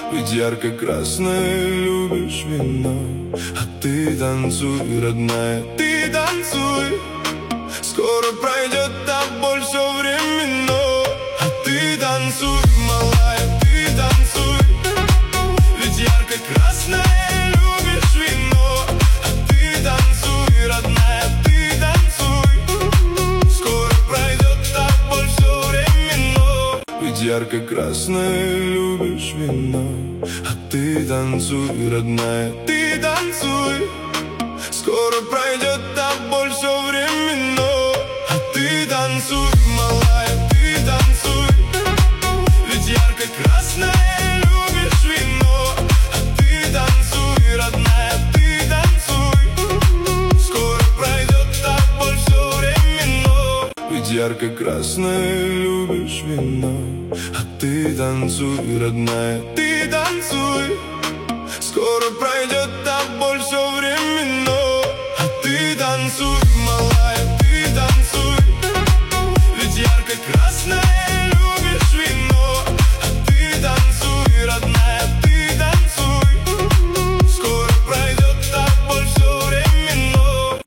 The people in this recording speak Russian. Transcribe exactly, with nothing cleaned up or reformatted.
Ведь ярко-красное любишь вино. А ты танцуй, родная, ты танцуй. Скоро пройдет та боль, все временно. А ты танцуй, малая, ты танцуй. Ведь ярко-красное любишь вино. А ты танцуй, родная, ты танцуй. Скоро пройдет та боль, все временно. Ведь ярко-красное любишь вино. А ты танцуй, родная, ты танцуй. Скоро пройдет та боль, все временно. А ты танцуй, малая, ты танцуй. Ведь ярко-красное любишь вино. А ты танцуй, родная, ты танцуй. Скоро пройдет та боль, все временно. Ведь ярко-красное любишь вино. А ты танцуй, родная, ты танцуй. Скоро пройдет